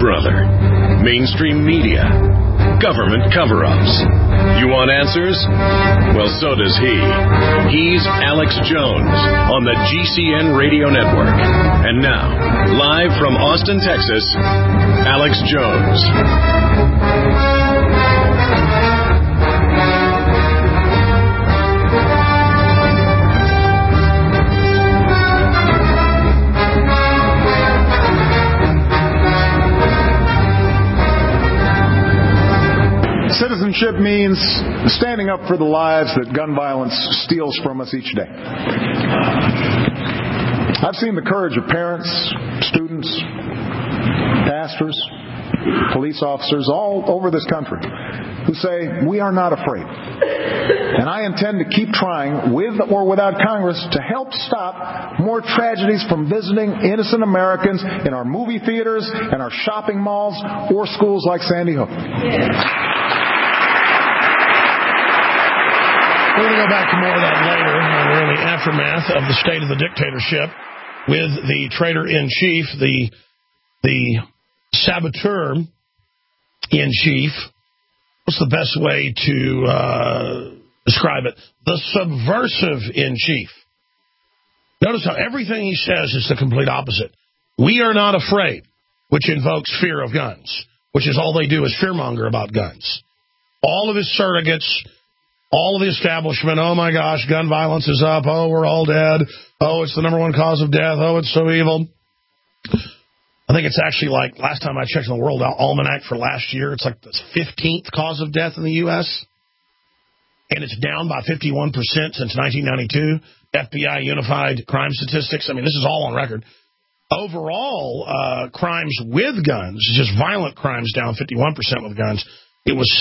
brother. Mainstream media. Government cover-ups. You want answers? Well, so does he. He's Alex Jones on the GCN Radio Network. And now, live from Austin, Texas, Alex Jones. Citizenship means standing up for the lives that gun violence steals from us each day. I've seen the courage of parents, students, pastors, police officers all over this country who say, we are not afraid. And I intend to keep trying, with or without Congress, to help stop more tragedies from visiting innocent Americans in our movie theaters and our shopping malls or schools like Sandy Hook. We're going to go back to more of that later. We're in the aftermath of the state of the dictatorship with the traitor-in-chief, the saboteur-in-chief. What's the best way to describe it? The subversive-in-chief. Notice how everything he says is the complete opposite. We are not afraid, which invokes fear of guns, which is all they do is fearmonger about guns. All of his surrogates... all of the establishment, oh my gosh, gun violence is up, oh, we're all dead, oh, it's the number one cause of death, oh, it's so evil. I think it's actually like, last time I checked in the World Almanac for last year, it's like the 15th cause of death in the U.S., and it's down by 51% since 1992. FBI Unified Crime Statistics, I mean, this is all on record. Overall, crimes with guns, just violent crimes down 51% with guns, it was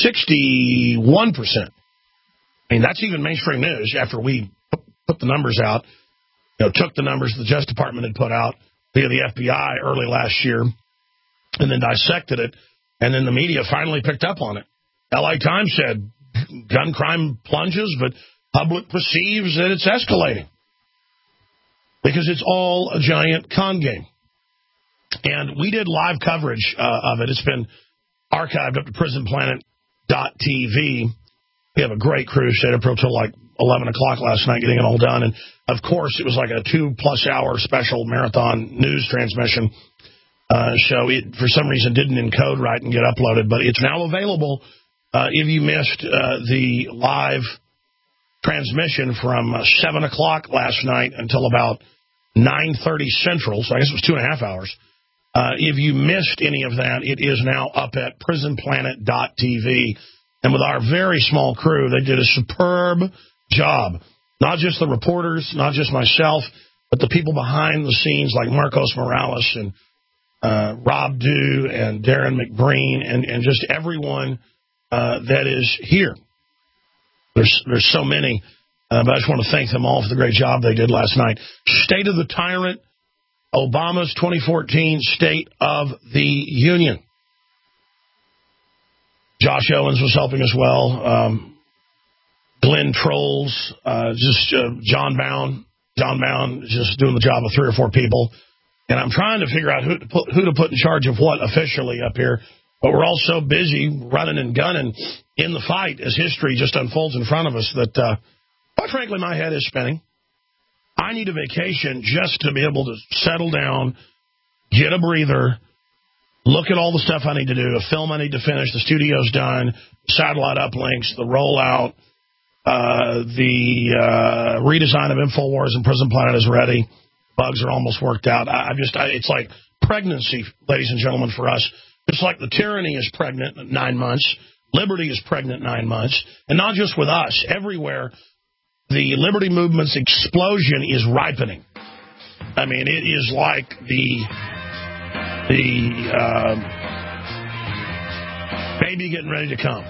61%. I mean, that's even mainstream news after we put the numbers out, took the numbers the Justice Department had put out via the FBI early last year and then dissected it, and then the media finally picked up on it. L.A. Times said gun crime plunges, but public perceives that it's escalating because it's all a giant con game. And we did live coverage of it. It's been archived up to prisonplanet.tv. We have a great crew. Stayed up till like 11 o'clock last night getting it all done. And, of course, it was like a 2+ hour special marathon news transmission show. It, for some reason, didn't encode right and get uploaded. But it's now available if you missed the live transmission from 7 o'clock last night until about 9:30 Central. So I guess it was 2.5 hours. If you missed any of that, it is now up at prisonplanet.tv. And with our very small crew, they did a superb job. Not just the reporters, not just myself, but the people behind the scenes like Marcos Morales and Rob Dew and Darren McBreen and just everyone that is here. There's so many, but I just want to thank them all for the great job they did last night. State of the Tyrant, Obama's 2014 State of the Union. Josh Owens was helping as well. Glenn Trolls, John Bound just doing the job of 3 or 4 people. And I'm trying to figure out who to put in charge of what officially up here. But we're all so busy running and gunning in the fight as history just unfolds in front of us that, quite frankly, my head is spinning. I need a vacation just to be able to settle down, get a breather, look at all the stuff I need to do, a film I need to finish, the studio's done, satellite uplinks, the rollout, the redesign of InfoWars and Prison Planet is ready. Bugs are almost worked out. It's like pregnancy, ladies and gentlemen, for us. It's like the tyranny is pregnant at 9 months. Liberty is pregnant 9 months. And not just with us. Everywhere, the liberty movement's explosion is ripening. I mean, it is like the baby getting ready to come.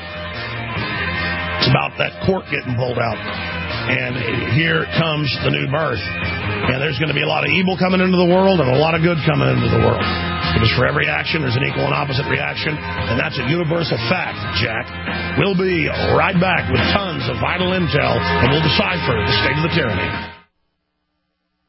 It's about that cork getting pulled out. And here comes the new birth. And there's going to be a lot of evil coming into the world and a lot of good coming into the world. Because for every action, there's an equal and opposite reaction. And that's a universal fact, Jack. We'll be right back with tons of vital intel, and we'll decipher the state of the tyranny.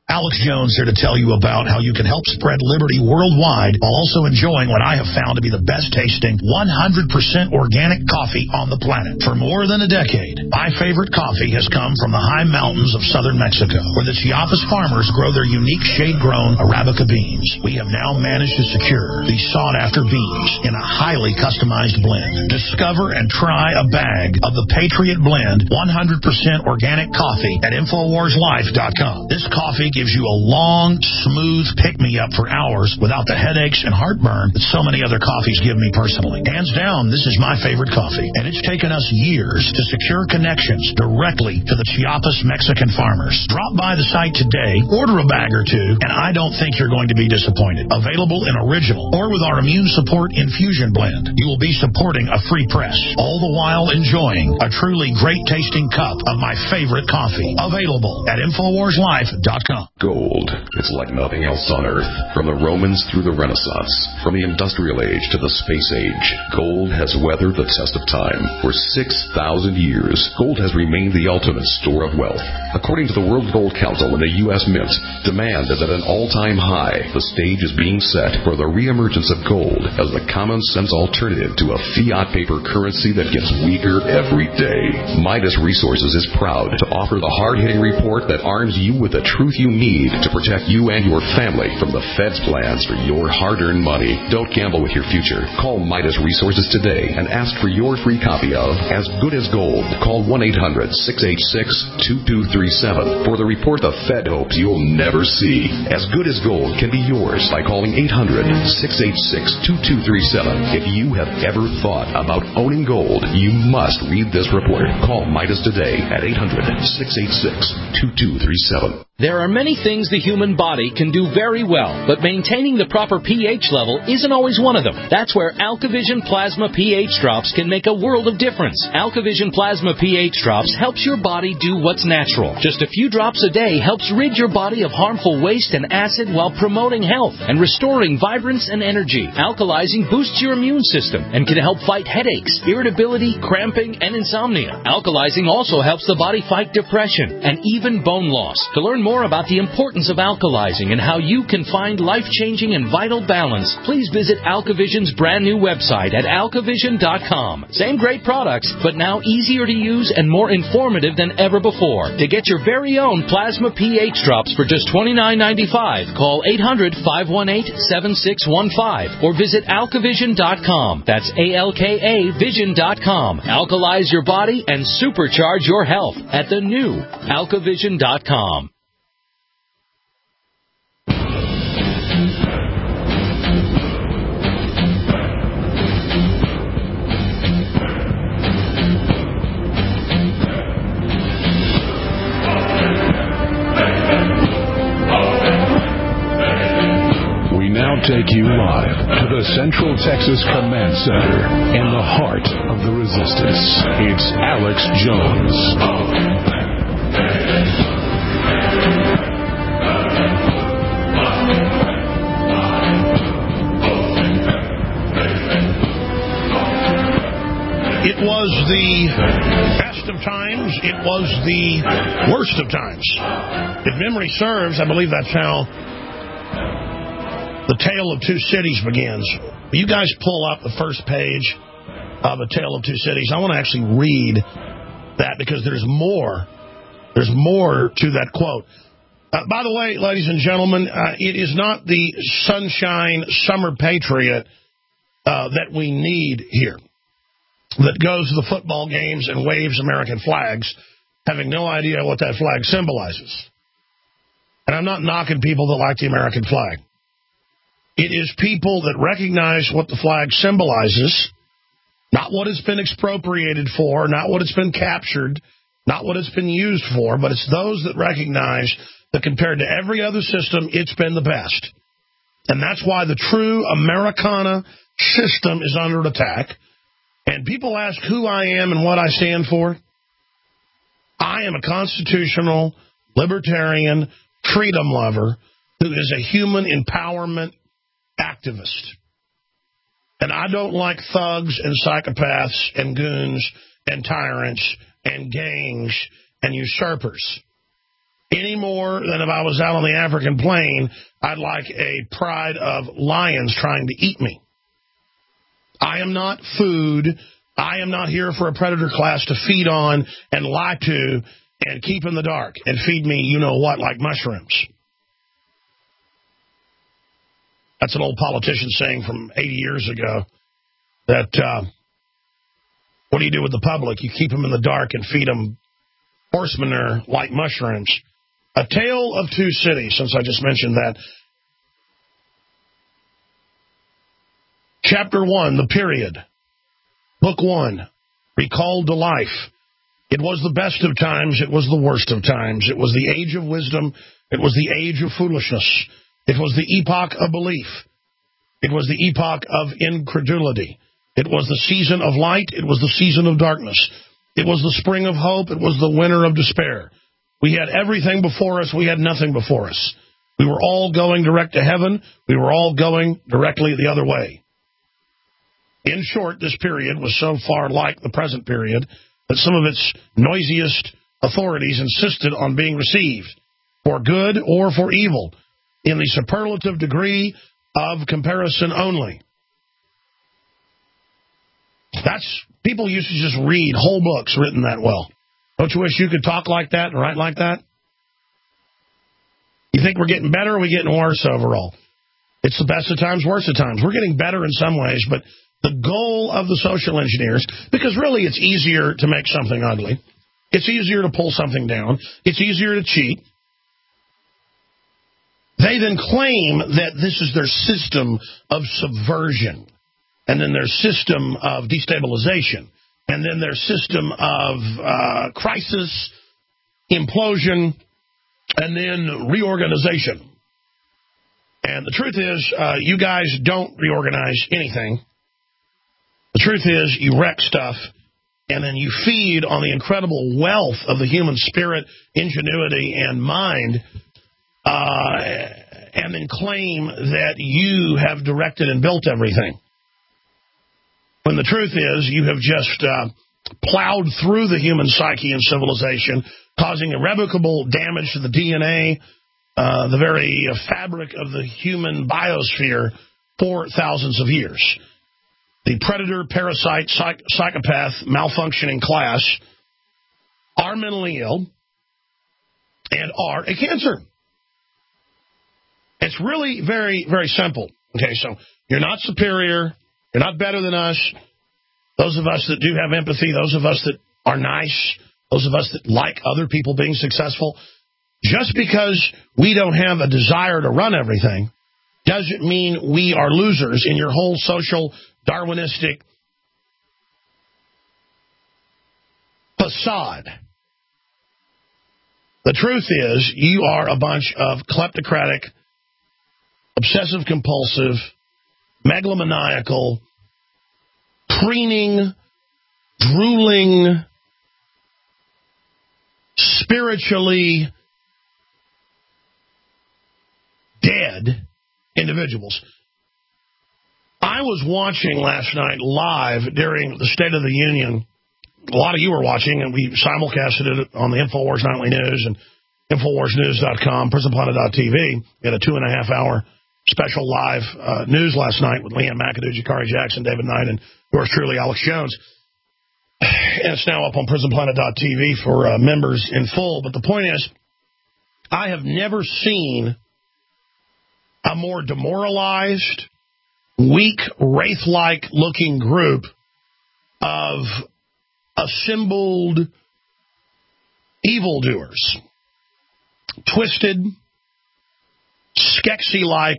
Alex Jones here to tell you about how you can help spread liberty worldwide while also enjoying what I have found to be the best tasting 100% organic coffee on the planet. For more than a decade, my favorite coffee has come from the high mountains of southern Mexico, where the Chiapas farmers grow their unique shade-grown Arabica beans. We have now managed to secure these sought-after beans in a highly customized blend. Discover and try a bag of the Patriot Blend 100% organic coffee at InfoWarsLife.com. This coffee gives you a long, smooth pick-me-up for hours without the headaches and heartburn that so many other coffees give me personally. Hands down, this is my favorite coffee, and it's taken us years to secure connections directly to the Chiapas Mexican farmers. Drop by the site today, order a bag or two, and I don't think you're going to be disappointed. Available in original or with our immune support infusion blend. You will be supporting a free press, all the while enjoying a truly great-tasting cup of my favorite coffee. Available at InfoWarsLife.com. Gold. It's like nothing else on Earth. From the Romans through the Renaissance, from the Industrial Age to the Space Age, gold has weathered the test of time. For 6,000 years, gold has remained the ultimate store of wealth. According to the World Gold Council and the U.S. Mint, demand is at an all-time high. The stage is being set for the reemergence of gold as the common-sense alternative to a fiat paper currency that gets weaker every day. Midas Resources is proud to offer the hard-hitting report that arms you with the truth you need to protect you and your family from the Fed's plans for your hard-earned money. Don't gamble with your future. Call Midas Resources today and ask for your free copy of As Good as Gold. Call 1-800-686-2237 for the report the Fed hopes you'll never see. As Good as Gold can be yours by calling 800-686-2237. If you have ever thought about owning gold, you must read this report. Call Midas today at 800-686-2237. There are many things the human body can do very well, but maintaining the proper pH level isn't always one of them. That's where AlkaVision Plasma pH Drops can make a world of difference. AlkaVision Plasma pH Drops helps your body do what's natural. Just a few drops a day helps rid your body of harmful waste and acid while promoting health and restoring vibrance and energy. Alkalizing boosts your immune system and can help fight headaches, irritability, cramping, and insomnia. Alkalizing also helps the body fight depression and even bone loss. To learn more about the importance of alkalizing and how you can find life-changing and vital balance, please visit AlkaVision's brand new website at alkavision.com. Same great products, but now easier to use and more informative than ever before. To get your very own Plasma pH Drops for just $29.95, call 800-518-7615 or visit alkavision.com. That's ALKA Vision.com. Alkalize your body and supercharge your health at the new alkavision.com. Take you live to the Central Texas Command Center in the heart of the resistance. It's Alex Jones. It was the best of times. It was the worst of times. If memory serves, I believe that's how The Tale of Two Cities begins. You guys pull up the first page of A Tale of Two Cities. I want to actually read that because there's more. There's more to that quote. By the way, ladies and gentlemen, it is not the sunshine summer patriot that we need here, that goes to the football games and waves American flags, having no idea what that flag symbolizes. And I'm not knocking people that like the American flag. It is people that recognize what the flag symbolizes, not what it's been expropriated for, not what it's been captured, not what it's been used for, but it's those that recognize that compared to every other system, it's been the best. And that's why the true Americana system is under attack. And people ask who I am and what I stand for. I am a constitutional, libertarian, freedom lover who is a human empowerment activist. And I don't like thugs and psychopaths and goons and tyrants and gangs and usurpers. Any more than if I was out on the African plain, I'd like a pride of lions trying to eat me. I am not food. I am not here for a predator class to feed on and lie to and keep in the dark and feed me you-know-what like mushrooms. That's an old politician saying from 80 years ago that what do you do with the public? You keep them in the dark and feed them horse manure like mushrooms. A Tale of Two Cities, since I just mentioned that. Chapter 1, The Period. Book 1, Recalled to Life. It was the best of times. It was the worst of times. It was the age of wisdom. It was the age of foolishness. It was the epoch of belief. It was the epoch of incredulity. It was the season of light. It was the season of darkness. It was the spring of hope. It was the winter of despair. We had everything before us. We had nothing before us. We were all going direct to heaven. We were all going directly the other way. In short, this period was so far like the present period that some of its noisiest authorities insisted on being received, for good or for evil, in the superlative degree of comparison only. People used to just read whole books written that well. Don't you wish you could talk like that and write like that? You think we're getting better or are we getting worse overall? It's the best of times, worst of times. We're getting better in some ways, but the goal of the social engineers, because really it's easier to make something ugly. It's easier to pull something down. It's easier to cheat. They then claim that this is their system of subversion, and then their system of destabilization, and then their system of crisis, implosion, and then reorganization. And the truth is, you guys don't reorganize anything. The truth is, you wreck stuff, and then you feed on the incredible wealth of the human spirit, ingenuity, and mind, and then claim that you have directed and built everything. When the truth is, you have just plowed through the human psyche and civilization, causing irrevocable damage to the DNA, the very fabric of the human biosphere for thousands of years. The predator, parasite, psychopath, malfunctioning class are mentally ill and are a cancer. It's really very, very simple. Okay, so you're not superior. You're not better than us. Those of us that do have empathy, those of us that are nice, those of us that like other people being successful, just because we don't have a desire to run everything doesn't mean we are losers in your whole social Darwinistic facade. The truth is, you are a bunch of kleptocratic, obsessive-compulsive, megalomaniacal, preening, drooling, spiritually dead individuals. I was watching last night live during the State of the Union. A lot of you were watching, and we simulcasted it on the InfoWars Nightly News and InfoWarsNews.com, PrisonPlanet.tv. We had a 2.5-hour special live news last night with Leanne McAdoo, Jakari Jackson, David Knight, and yours truly, Alex Jones. And it's now up on PrisonPlanet.tv for members in full. But the point is, I have never seen a more demoralized, weak, wraith-like looking group of assembled evildoers. Twisted, Skeksis-like,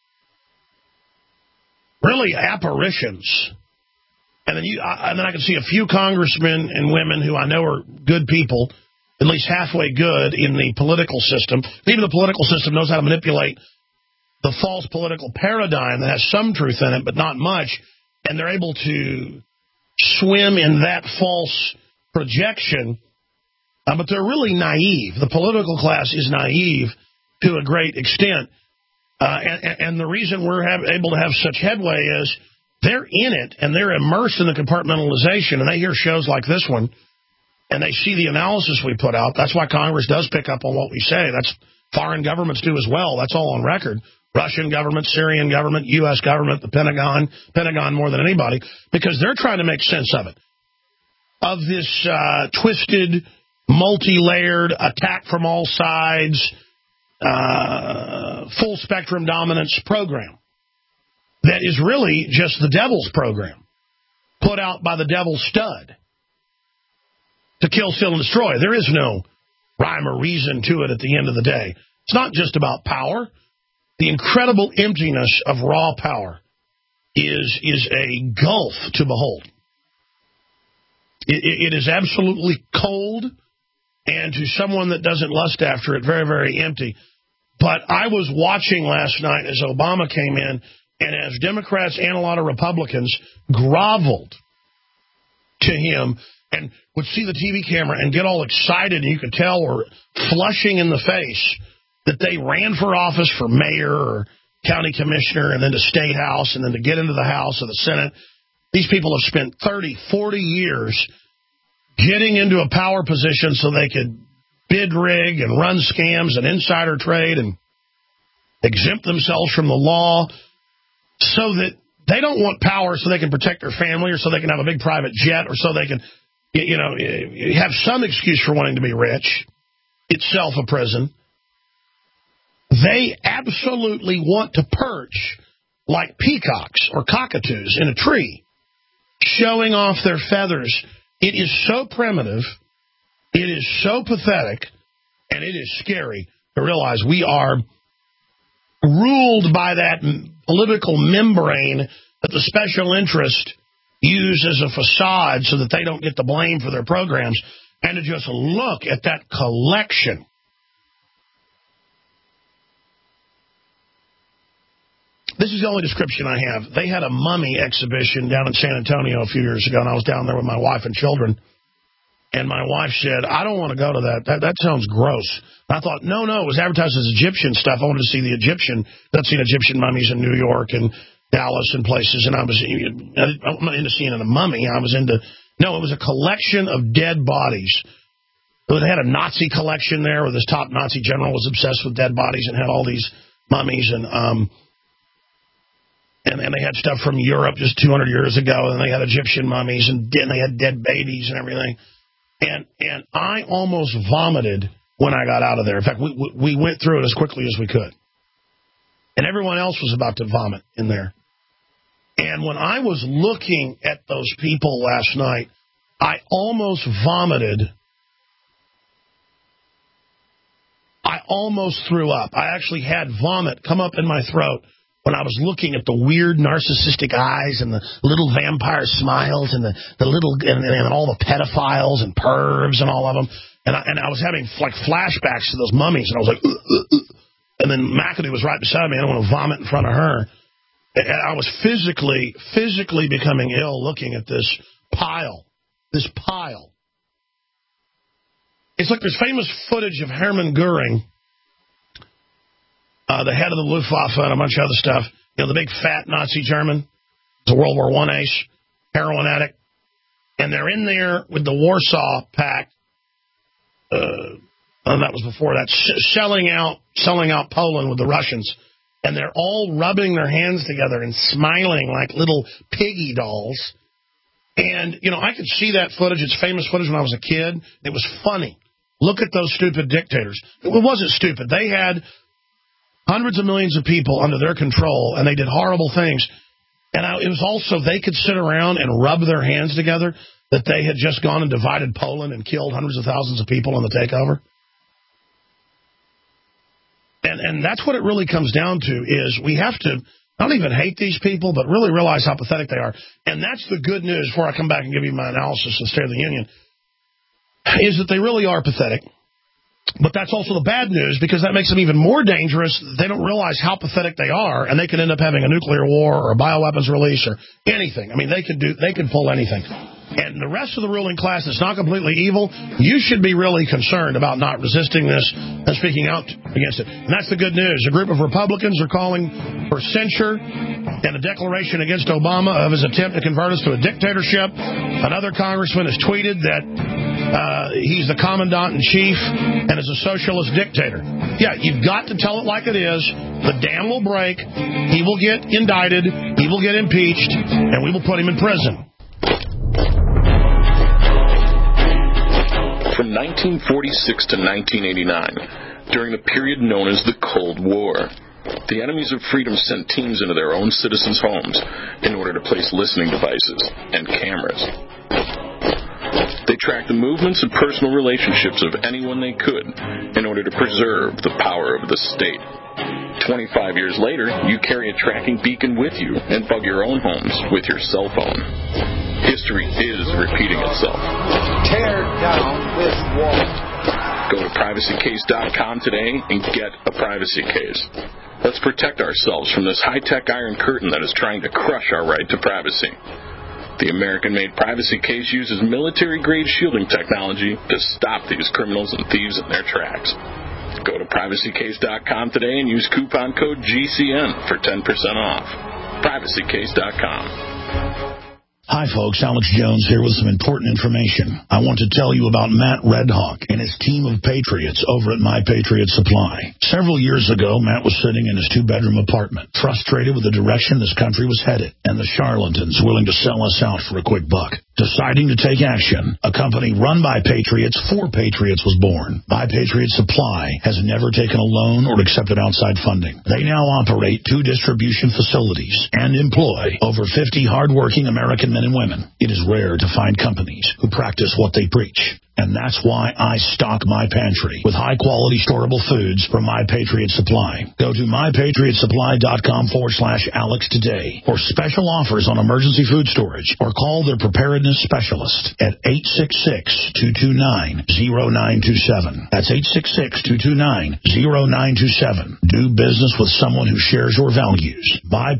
really apparitions. And then I can see a few congressmen and women who I know are good people, at least halfway good in the political system. Even the political system knows how to manipulate the false political paradigm that has some truth in it, but not much, and they're able to swim in that false projection, but they're really naive. The political class is naive to a great extent, and the reason we're able to have such headway is they're in it, and they're immersed in the compartmentalization, and they hear shows like this one, and they see the analysis we put out. That's why Congress does pick up on what we say. That's foreign governments do as well. That's all on record. Russian government, Syrian government, U.S. government, the Pentagon more than anybody, because they're trying to make sense of it. Of this twisted, multi-layered attack from all sides, full-spectrum dominance program that is really just the devil's program put out by the devil's stud to kill, steal, and destroy. There is no rhyme or reason to it at the end of the day. It's not just about power. The incredible emptiness of raw power is a gulf to behold. It is absolutely cold, and to someone that doesn't lust after it, very, very empty. But I was watching last night as Obama came in, and as Democrats and a lot of Republicans groveled to him and would see the TV camera and get all excited, and you could tell were flushing in the face that they ran for office for mayor or county commissioner and then to state house and then to get into the House or the Senate. These people have spent 30, 40 years getting into a power position so they could bid rig and run scams and insider trade and exempt themselves from the law so that they don't want power so they can protect their family or so they can have a big private jet or so they can, have some excuse for wanting to be rich. Itself a prison. They absolutely want to perch like peacocks or cockatoos in a tree, showing off their feathers. It is so primitive, it is so pathetic, and it is scary to realize we are ruled by that political membrane that the special interest use as a facade so that they don't get the blame for their programs, and to just look at that collection. This is the only description I have. They had a mummy exhibition down in San Antonio a few years ago, and I was down there with my wife and children. And my wife said, I don't want to go to that. That sounds gross. And I thought, no, it was advertised as Egyptian stuff. I wanted to see the Egyptian. I'd seen Egyptian mummies in New York and Dallas and places, and I'm not into seeing a mummy. It was a collection of dead bodies. They had a Nazi collection there where this top Nazi general was obsessed with dead bodies and had all these mummies, and they had stuff from Europe just 200 years ago, and they had Egyptian mummies, and they had dead babies and everything. And I almost vomited when I got out of there. In fact, we went through it as quickly as we could. And everyone else was about to vomit in there. And when I was looking at those people last night, I almost vomited. I almost threw up. I actually had vomit come up in my throat when I was looking at the weird narcissistic eyes and the little vampire smiles and the little and all the pedophiles and pervs and all of them, and I was having like flashbacks to those mummies, and I was like, and then McAdoo was right beside me. I don't want to vomit in front of her. And I was physically becoming ill looking at this pile. It's like there's famous footage of Hermann Goering, the head of the Luftwaffe and a bunch of other stuff. The big fat Nazi German, the World War I ace, heroin addict. And they're in there with the Warsaw Pact, that was before that, selling out Poland with the Russians. And they're all rubbing their hands together and smiling like little piggy dolls. And, I could see that footage. It's famous footage when I was a kid. It was funny. Look at those stupid dictators. It wasn't stupid. They had hundreds of millions of people under their control, and they did horrible things. And it was also they could sit around and rub their hands together that they had just gone and divided Poland and killed hundreds of thousands of people in the takeover. And that's what it really comes down to, is we have to not even hate these people, but really realize how pathetic they are. And that's the good news, before I come back and give you my analysis of the State of the Union, is that they really are pathetic. But that's also the bad news, because that makes them even more dangerous. They don't realize how pathetic they are, and they could end up having a nuclear war or a bioweapons release or anything. I mean, they could pull anything. and the rest of the ruling class that's not completely evil, you should be really concerned about not resisting this and speaking out against it. And that's the good news. A group of Republicans are calling for censure and a declaration against Obama of his attempt to convert us to a dictatorship. Another congressman has tweeted that he's the commandant-in-chief and is a socialist dictator. Yeah, you've got to tell it like it is. The dam will break. He will get indicted. He will get impeached. And we will put him in prison. From 1946 to 1989, during the period known as the Cold War, the enemies of freedom sent teams into their own citizens' homes in order to place listening devices and cameras. They tracked the movements and personal relationships of anyone they could in order to preserve the power of the state. 25 years later, you carry a tracking beacon with you and bug your own homes with your cell phone. History is repeating itself. Tear down this wall. Go to privacycase.com today and get a privacy case. Let's protect ourselves from this high-tech iron curtain that is trying to crush our right to privacy. The American-made privacy case uses military-grade shielding technology to stop these criminals and thieves in their tracks. Go to privacycase.com today and use coupon code GCN for 10% off. privacycase.com. Hi, folks. Alex Jones here with some important information. I want to tell you about Matt Redhawk and his team of patriots over at My Patriot Supply. Several years ago, Matt was sitting in his two-bedroom apartment, frustrated with the direction this country was headed and the charlatans willing to sell us out for a quick buck. Deciding to take action, a company run by patriots for patriots was born. My Patriot Supply has never taken a loan or accepted outside funding. They now operate 2 distribution facilities and employ over 50 hardworking American men and women. It is rare to find companies who practice what they preach. And that's why I stock my pantry with high-quality storable foods from My Patriot Supply. Go to mypatriotsupply.com/Alex today for special offers on emergency food storage, or call their preparedness specialist at 866-229-0927. That's 866-229-0927. Do business with someone who shares your values.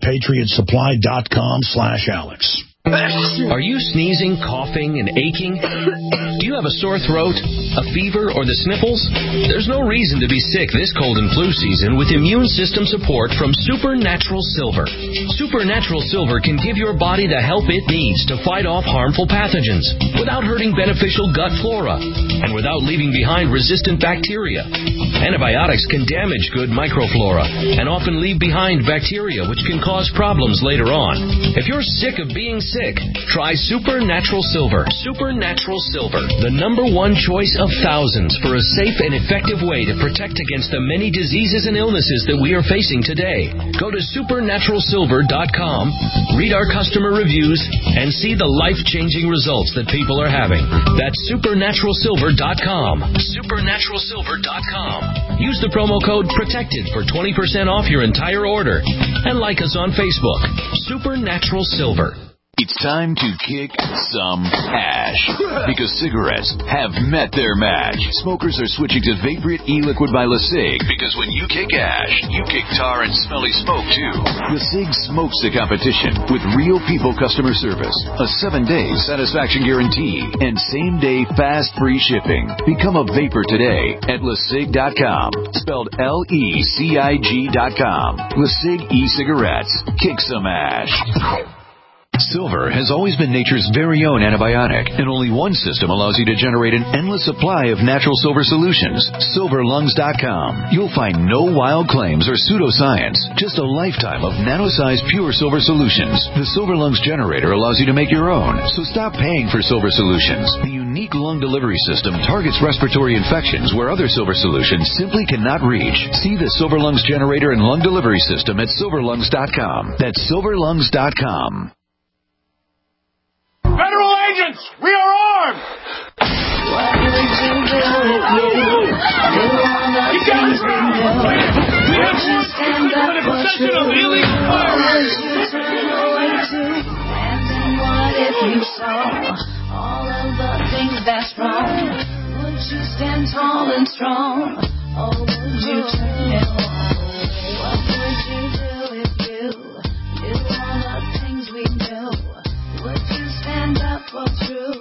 mypatriotsupply.com/Alex. Are you sneezing, coughing, and aching? Do you have a sore throat, a fever, or the sniffles? There's no reason to be sick this cold and flu season with immune system support from Supernatural Silver. Supernatural Silver can give your body the help it needs to fight off harmful pathogens without hurting beneficial gut flora and without leaving behind resistant bacteria. Antibiotics can damage good microflora and often leave behind bacteria which can cause problems later on. If you're sick of being sick, try Supernatural Silver. Supernatural Silver, the #1 choice of thousands for a safe and effective way to protect against the many diseases and illnesses that we are facing today. Go to supernaturalsilver.com, read our customer reviews, and see the life-changing results that people are having. That's supernaturalsilver.com. Supernaturalsilver.com. Use the promo code PROTECTED for 20% off your entire order. And like us on Facebook. Supernatural Silver. It's time to kick some ash, because cigarettes have met their match. Smokers are switching to Vaporite e-liquid by LeSig, because when you kick ash, you kick tar and smelly smoke too. LeSig smokes the competition with real people customer service, a 7-day satisfaction guarantee, and same-day fast free shipping. Become a vapor today at LeSig.com, spelled LECIG.com. LeSig e-cigarettes. Kick some ash. Silver has always been nature's very own antibiotic, and only one system allows you to generate an endless supply of natural silver solutions. SilverLungs.com. You'll find no wild claims or pseudoscience, just a lifetime of nano-sized pure silver solutions. The Silver Lungs generator allows you to make your own, so stop paying for silver solutions. The unique lung delivery system targets respiratory infections where other silver solutions simply cannot reach. See the Silver Lungs generator and lung delivery system at SilverLungs.com. That's SilverLungs.com. Federal agents, we are armed! What would you do if you knew all the things we know? Would you stand up for truth? Or would you turn away too? And then what if you saw all of the things that's wrong? Would you stand tall and strong? Or would you turn it away? What would you do if you knew all the things we knew? Would you stand up for truth?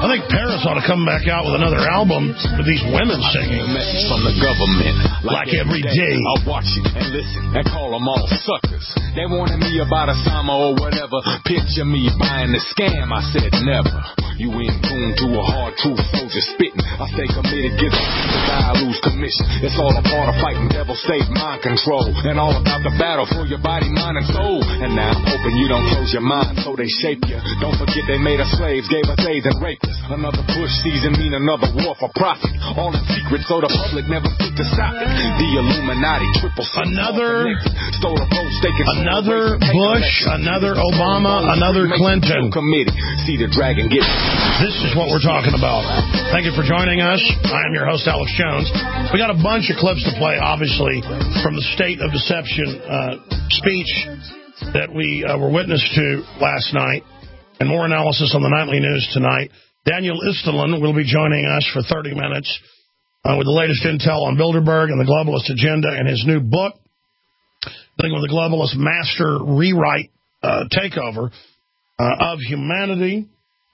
I think Paris ought to come back out with another album with these women singing. From the government, like every day. I watch it and listen and call them all suckers. They wanted me about Osama or whatever. Picture me buying the scam. I said never. You in tune to a hard truth soldier spitting. I stay committed, get I lose commission. It's all a part of fighting devil state mind control. And all about the battle for your body, mind, and soul. And now I'm hoping you don't close your mind so they shape you. Don't forget they made us slaves, gave us AIDS and raped us. Another push season mean another war for profit. All in secret so the public never think to stop it. The Illuminati, triple C. Another Bush, another Obama, another Clinton. See the dragon get. This is what we're talking about. Thank you for joining us. I am your host, Alex Jones. We got a bunch of clips to play, obviously, from the State of Deception speech that we were witness to last night, and more analysis on the nightly news tonight. Daniel Istelin will be joining us for 30 minutes with the latest intel on Bilderberg and the globalist agenda and his new book, dealing with the globalist master rewrite takeover of humanity,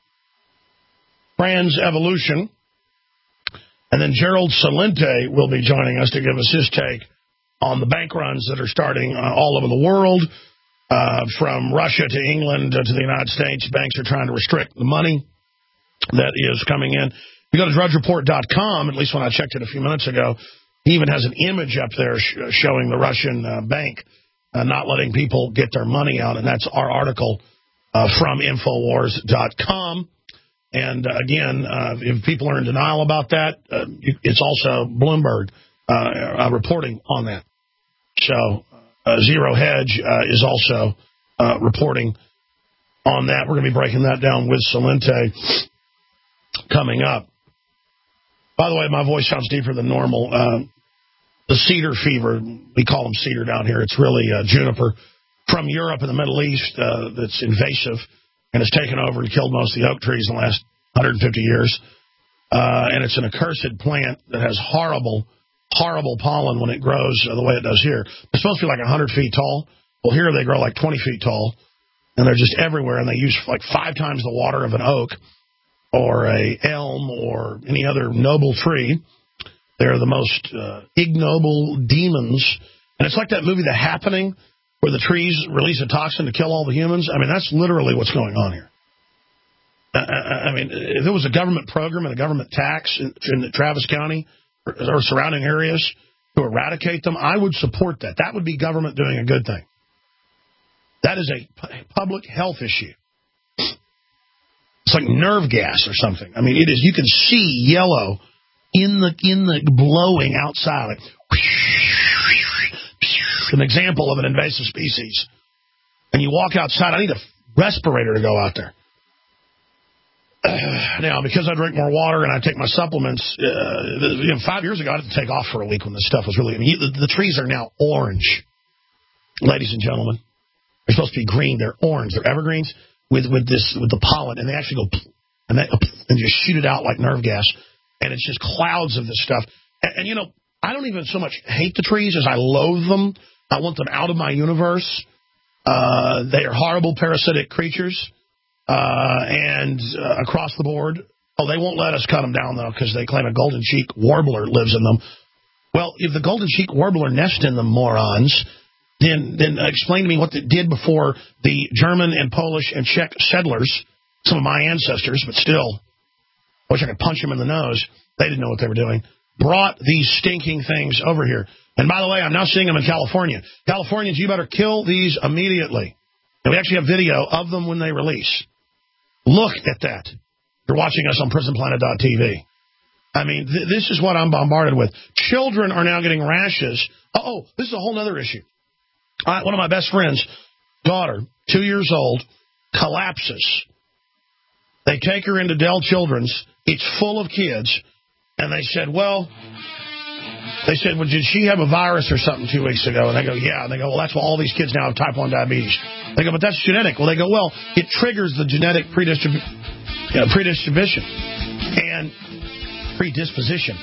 trans evolution. And then Gerald Celente will be joining us to give us his take on the bank runs that are starting all over the world, from Russia to England to the United States. Banks are trying to restrict the money that is coming in. You go to drudgereport.com, at least when I checked it a few minutes ago, he even has an image up there showing the Russian bank not letting people get their money out, and that's our article from Infowars.com. And again, if people are in denial about that, it's also Bloomberg reporting on that. So Zero Hedge is also reporting on that. We're going to be breaking that down with Celente coming up. By the way, my voice sounds deeper than normal. The cedar fever, we call them cedar down here. It's really juniper from Europe and the Middle East that's invasive and has taken over and killed most of the oak trees in the last 150 years. And it's an accursed plant that has horrible, horrible pollen when it grows the way it does here. It's supposed to be like 100 feet tall. Well, here they grow like 20 feet tall, and they're just everywhere, and they use like 5 times the water of an oak or a elm or any other noble tree. They're the most ignoble demons. And it's like that movie, The Happening, where the trees release a toxin to kill all the humans. I mean, that's literally what's going on here. I mean, if it was a government program and a government tax in Travis County or surrounding areas to eradicate them, I would support that. That would be government doing a good thing. That is a public health issue. It's like nerve gas or something. I mean, it is. You can see yellow in the blowing outside. Like, an example of an invasive species. And you walk outside. I need a respirator to go out there. Now, because I drink more water and I take my supplements, 5 years ago I had to take off for a week when this stuff was really. I mean, the trees are now orange, ladies and gentlemen. They're supposed to be green. They're orange. They're evergreens with the pollen, and they actually go and just shoot it out like nerve gas. And it's just clouds of this stuff. And you know, I don't even so much hate the trees as I loathe them. I want them out of my universe. They are horrible parasitic creatures. And across the board. Oh, they won't let us cut them down, though, because they claim a golden cheek warbler lives in them. Well, if the golden cheek warbler nests in them, morons, then explain to me what it did before the German and Polish and Czech settlers, some of my ancestors, but still, I wish I could punch them in the nose. They didn't know what they were doing. Brought these stinking things over here. And by the way, I'm now seeing them in California. Californians, you better kill these immediately. And we actually have video of them when they release. Look at that. You're watching us on PrisonPlanet.tv. I mean, this is what I'm bombarded with. Children are now getting rashes. Oh, this is a whole other issue. One of my best friends' daughter, 2 years old, collapses. They take her into Dell Children's. It's full of kids. And they said, well, did she have a virus or something 2 weeks ago? And they go, yeah. And they go, well, that's why all these kids now have type 1 diabetes. They go, but that's genetic. Well, they go, well, it triggers the genetic predisposition and predisposition.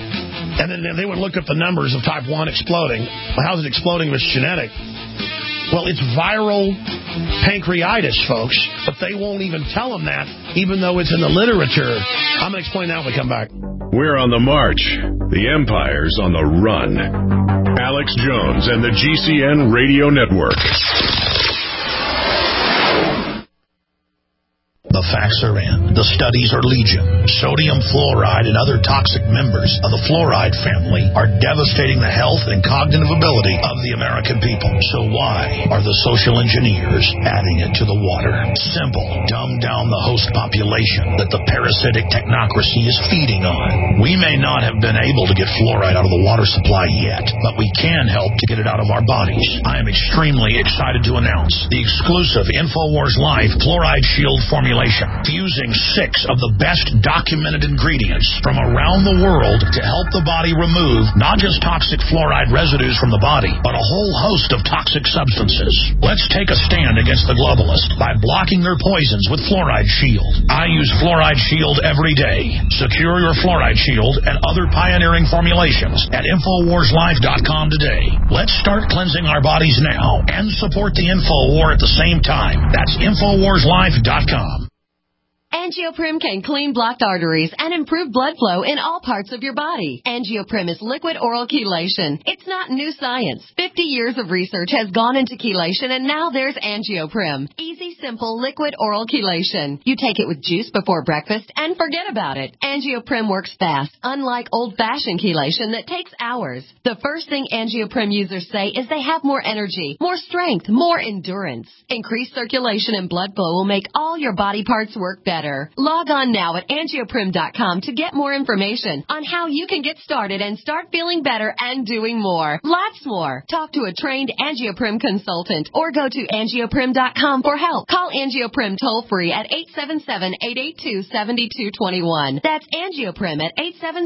And then they would look up the numbers of type 1 exploding. Well, how's it exploding if it's genetic? Well, it's viral pancreatitis, folks, but they won't even tell them that, even though it's in the literature. I'm going to explain that when we come back. We're on the march. The empire's on the run. Alex Jones and the GCN Radio Network. The facts are in. The studies are legion. Sodium fluoride and other toxic members of the fluoride family are devastating the health and cognitive ability of the American people. So why are the social engineers adding it to the water? Simple. Dumb down the host population that the parasitic technocracy is feeding on. We may not have been able to get fluoride out of the water supply yet, but we can help to get it out of our bodies. I am extremely excited to announce the exclusive InfoWars Life Fluoride Shield formulation, fusing 6 of the best documented ingredients from around the world to help the body remove not just toxic fluoride residues from the body, but a whole host of toxic substances. Let's take a stand against the globalists by blocking their poisons with Fluoride Shield. I use Fluoride Shield every day. Secure your Fluoride Shield and other pioneering formulations at InfoWarsLife.com today. Let's start cleansing our bodies now and support the Info War at the same time. That's InfoWarsLife.com. Angioprim can clean blocked arteries and improve blood flow in all parts of your body. Angioprim is liquid oral chelation. It's not new science. 50 years of research has gone into chelation, and now there's Angioprim. Easy, simple, liquid oral chelation. You take it with juice before breakfast and forget about it. Angioprim works fast, unlike old-fashioned chelation that takes hours. The first thing Angioprim users say is they have more energy, more strength, more endurance. Increased circulation and blood flow will make all your body parts work better. Log on now at Angioprim.com to get more information on how you can get started and start feeling better and doing more. Lots more. Talk to a trained Angioprim consultant or go to Angioprim.com for help. Call Angioprim toll-free at 877-882-7221. That's Angioprim at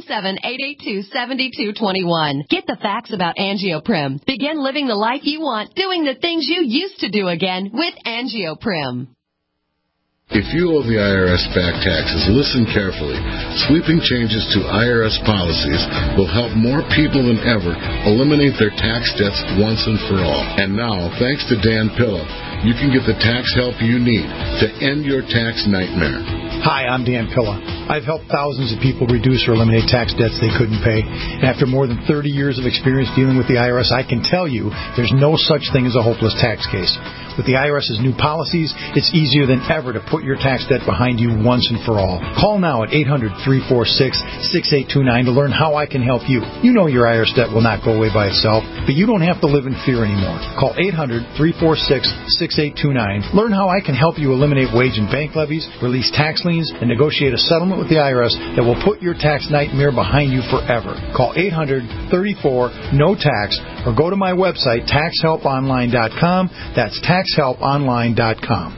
877-882-7221. Get the facts about Angioprim. Begin living the life you want, doing the things you used to do again with Angioprim. If you owe the IRS back taxes, listen carefully. Sweeping changes to IRS policies will help more people than ever eliminate their tax debts once and for all. And now, thanks to Dan Pilla, you can get the tax help you need to end your tax nightmare. Hi, I'm Dan Pilla. I've helped thousands of people reduce or eliminate tax debts they couldn't pay. And after more than 30 years of experience dealing with the IRS, I can tell you there's no such thing as a hopeless tax case. With the IRS's new policies, it's easier than ever to put your tax debt behind you once and for all. Call now at 800-346-6829 to learn how I can help you. You know your IRS debt will not go away by itself, but you don't have to live in fear anymore. Call 800-346-6829. Learn how I can help you eliminate wage and bank levies, release tax liens, and negotiate a settlement with the IRS that will put your tax nightmare behind you forever. Call 800-34-NO-TAX or go to my website, TaxHelpOnline.com. That's TaxHelpOnline.com.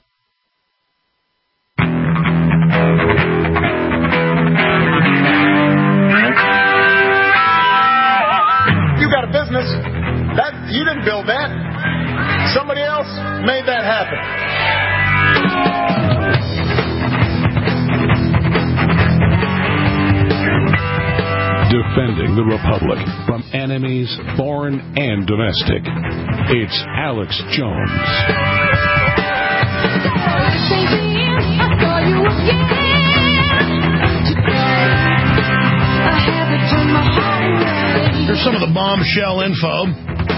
You got a business. You didn't build that. Somebody else made that happen. Defending the Republic from enemies, foreign and domestic. It's Alex Jones. Here's some of the bombshell info.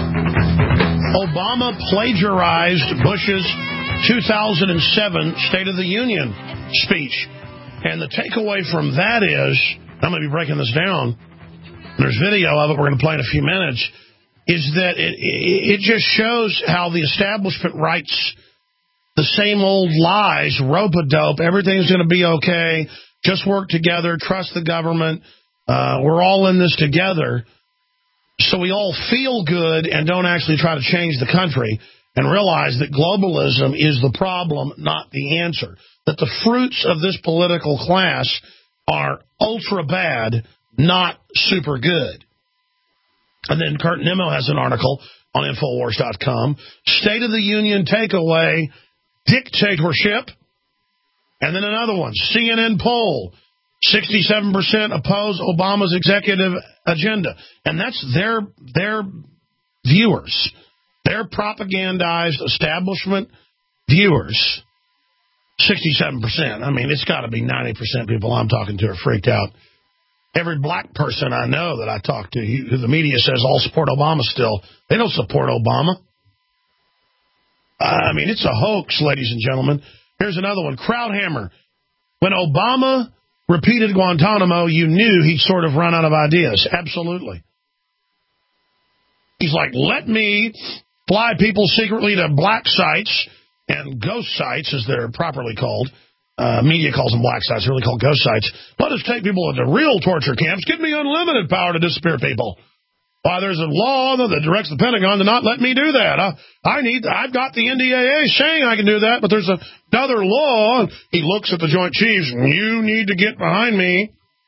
Obama plagiarized Bush's 2007 State of the Union speech. And the takeaway from that is, I'm going to be breaking this down, and there's video of it we're going to play in a few minutes, is that it just shows how the establishment writes the same old lies, rope-a-dope, everything's going to be okay, just work together, trust the government, we're all in this together. So we all feel good and don't actually try to change the country and realize that globalism is the problem, not the answer. That the fruits of this political class are ultra bad, not super good. And then Kurt Nimmo has an article on Infowars.com. State of the Union takeaway, dictatorship. And then another one, CNN poll. 67% oppose Obama's executive agenda. And that's their viewers. Their propagandized establishment viewers, 67%. I mean, it's got to be 90% people I'm talking to are freaked out. Every black person I know that I talk to, who the media says all support Obama still, they don't support Obama. I mean, it's a hoax, ladies and gentlemen. Here's another one. Crowdhammer. When Obama repeated Guantanamo, you knew he'd sort of run out of ideas. Absolutely. He's like, let me fly people secretly to black sites and ghost sites, as they're properly called. Media calls them black sites. They're really called ghost sites. Let us take people into real torture camps. Give me unlimited power to disappear people. Why, there's a law that directs the Pentagon to not let me do that. I've got the NDAA saying I can do that, but there's another law. And he looks at the Joint Chiefs, and you need to get behind me.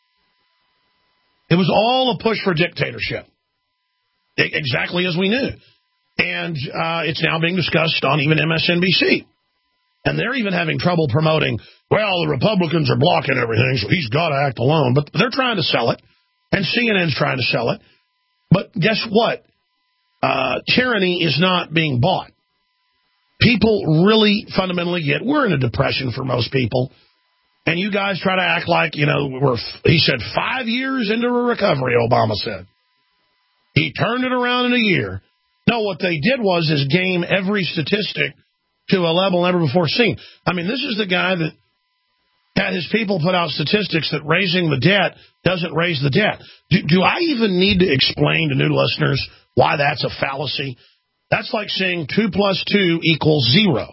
It was all a push for dictatorship, exactly as we knew. And it's now being discussed on even MSNBC. And they're even having trouble promoting, well, the Republicans are blocking everything, so he's got to act alone. But they're trying to sell it, and CNN's trying to sell it. But guess what? Tyranny is not being bought. People really fundamentally we're in a depression for most people. And you guys try to act like, he said 5 years into a recovery, Obama said. He turned it around in a year. No, what they did was game every statistic to a level never before seen. I mean, this is the guy that had his people put out statistics that raising the debt doesn't raise the debt. Do I even need to explain to new listeners why that's a fallacy? That's like saying 2 + 2 = 0.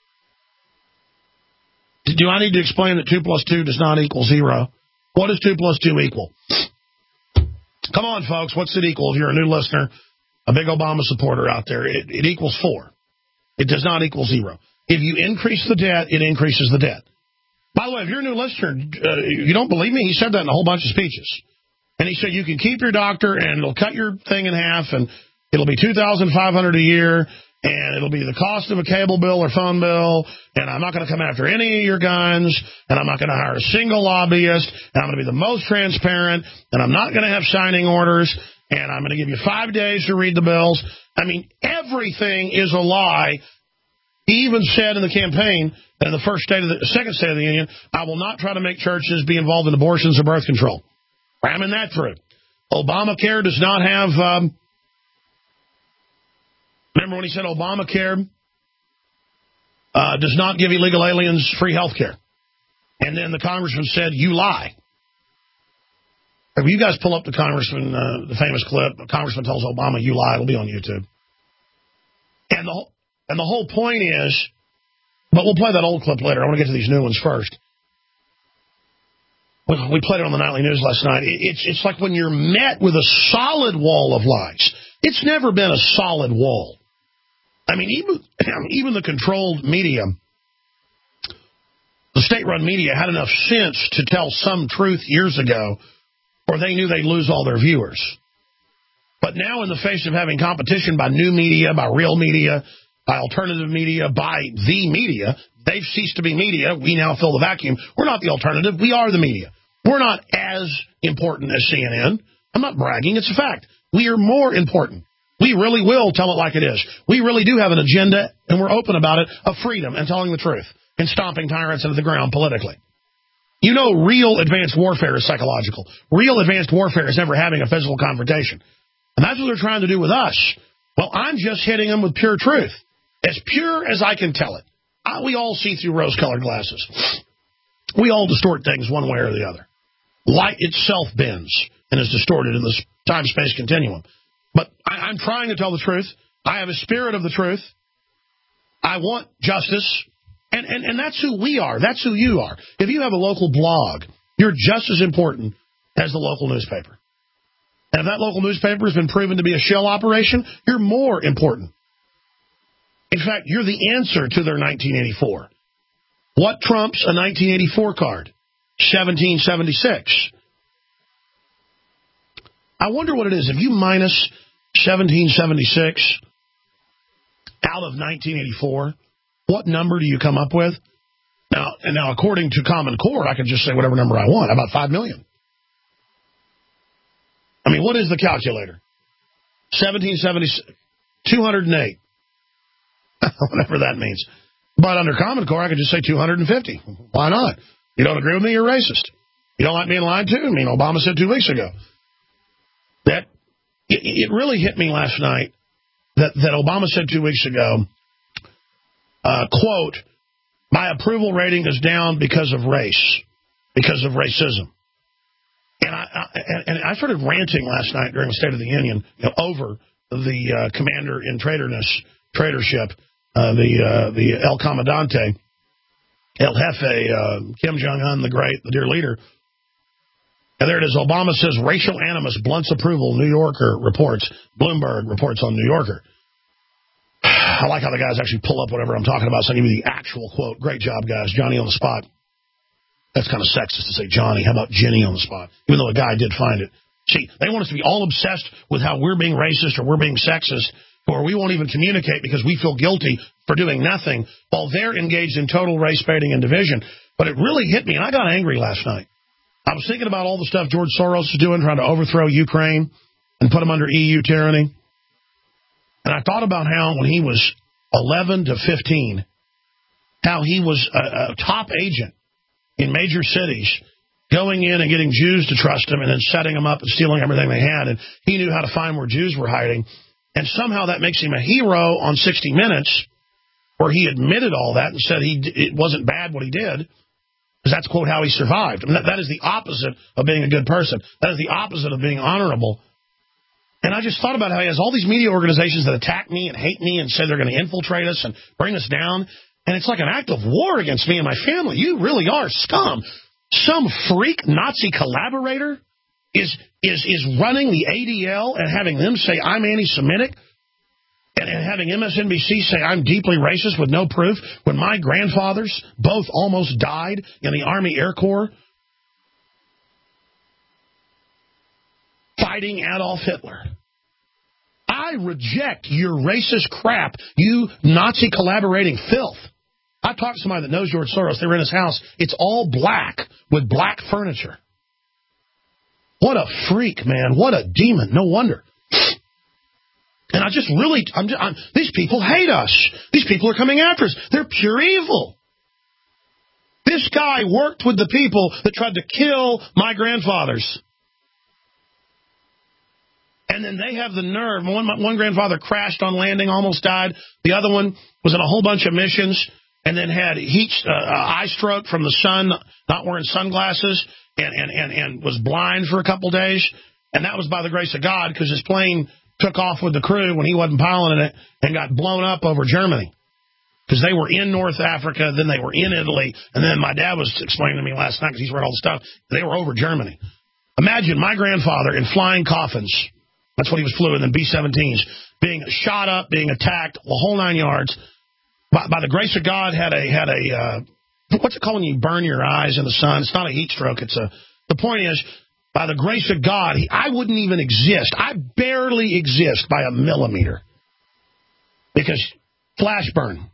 Do I need to explain that 2 + 2 does not equal 0? What does 2 + 2 equal? Come on, folks. What's it equal? If you're a new listener, a big Obama supporter out there, it equals 4. It does not equal 0. If you increase the debt, it increases the debt. By the way, if you're a new listener, you don't believe me? He said that in a whole bunch of speeches. And he said you can keep your doctor, and it'll cut your thing in half, and it'll be $2,500 a year, and it'll be the cost of a cable bill or phone bill, and I'm not going to come after any of your guns, and I'm not going to hire a single lobbyist, and I'm going to be the most transparent, and I'm not going to have signing orders, and I'm going to give you 5 days to read the bills. I mean, everything is a lie. He even said in the campaign that in the second State of the Union, I will not try to make churches be involved in abortions or birth control. Ramming that through. Obamacare does not have... remember when he said Obamacare does not give illegal aliens free health care? And then the congressman said, you lie. If you guys pull up the congressman, the famous clip, the congressman tells Obama, you lie, it'll be on YouTube. And the whole point is, but we'll play that old clip later. I want to get to these new ones first. We played it on the Nightly News last night. It's like when you're met with a solid wall of lies. It's never been a solid wall. I mean, even the controlled media, the state-run media, had enough sense to tell some truth years ago, or they knew they'd lose all their viewers. But now in the face of having competition by new media, by real media, by alternative media, by the media, they've ceased to be media. We now fill the vacuum. We're not the alternative. We are the media. We're not as important as CNN. I'm not bragging. It's a fact. We are more important. We really will tell it like it is. We really do have an agenda, and we're open about it, of freedom and telling the truth and stomping tyrants into the ground politically. You know, real advanced warfare is psychological. Real advanced warfare is never having a physical confrontation. And that's what they're trying to do with us. Well, I'm just hitting them with pure truth. As pure as I can tell it. We all see through rose-colored glasses. We all distort things one way or the other. Light itself bends and is distorted in this time-space continuum. But I'm trying to tell the truth. I have a spirit of the truth. I want justice. And that's who we are. That's who you are. If you have a local blog, you're just as important as the local newspaper. And if that local newspaper has been proven to be a shell operation, you're more important. In fact, you're the answer to their 1984. What trumps a 1984 card? 1776. I wonder what it is. If you minus 1776 out of 1984, what number do you come up with? Now, according to Common Core, I can just say whatever number I want. About 5 million. I mean, what is the calculator? 1776, 208. whatever that means. But under Common Core, I could just say 250. Why not? You don't agree with me, you're racist. You don't like being lied to? I mean, Obama said 2 weeks ago. That it really hit me last night that Obama said 2 weeks ago, quote, my approval rating is down because of race, because of racism. And I started ranting last night during the State of the Union over the traitorship, the El Comandante, El Jefe, Kim Jong-un, the great, the dear leader. And there it is. Obama says racial animus blunts approval. New Yorker reports. Bloomberg reports on New Yorker. I like how the guys actually pull up whatever I'm talking about, so I give you the actual quote. Great job, guys. Johnny on the spot. That's kind of sexist to say Johnny. How about Jenny on the spot? Even though a guy did find it. See, they want us to be all obsessed with how we're being racist or we're being sexist, or we won't even communicate because we feel guilty for doing nothing while they're engaged in total race baiting and division. But it really hit me, and I got angry last night. I was thinking about all the stuff George Soros is doing, trying to overthrow Ukraine and put them under EU tyranny. And I thought about how when he was 11 to 15, how he was a top agent in major cities, going in and getting Jews to trust him and then setting them up and stealing everything they had. And he knew how to find where Jews were hiding. And somehow that makes him a hero on 60 Minutes, where he admitted all that and said it wasn't bad what he did. Because that's, quote, how he survived. I mean, that is the opposite of being a good person. That is the opposite of being honorable. And I just thought about how he has all these media organizations that attack me and hate me and say they're going to infiltrate us and bring us down. And it's like an act of war against me and my family. You really are scum. Some freak Nazi collaborator is running the ADL and having them say I'm anti-Semitic. And having MSNBC say I'm deeply racist with no proof when my grandfathers both almost died in the Army Air Corps fighting Adolf Hitler. I reject your racist crap, you Nazi collaborating filth. I talked to somebody that knows George Soros. They were in his house. It's all black with black furniture. What a freak, man. What a demon. No wonder. And I just really, these people hate us. These people are coming after us. They're pure evil. This guy worked with the people that tried to kill my grandfathers. And then they have the nerve. One grandfather crashed on landing, almost died. The other one was in a whole bunch of missions and then had eye stroke from the sun, not wearing sunglasses, and was blind for a couple days. And that was by the grace of God, because his plane took off with the crew when he wasn't piloting it and got blown up over Germany. Because they were in North Africa, then they were in Italy, and then my dad was explaining to me last night, because he's read all the stuff, they were over Germany. Imagine my grandfather in flying coffins. That's what he was flew in, B-17s, being shot up, being attacked, the whole 9 yards. By the grace of God, had a what's it called when you burn your eyes in the sun? It's not a heat stroke. The point is, by the grace of God, I wouldn't even exist. I barely exist by a millimeter. Because flash burn.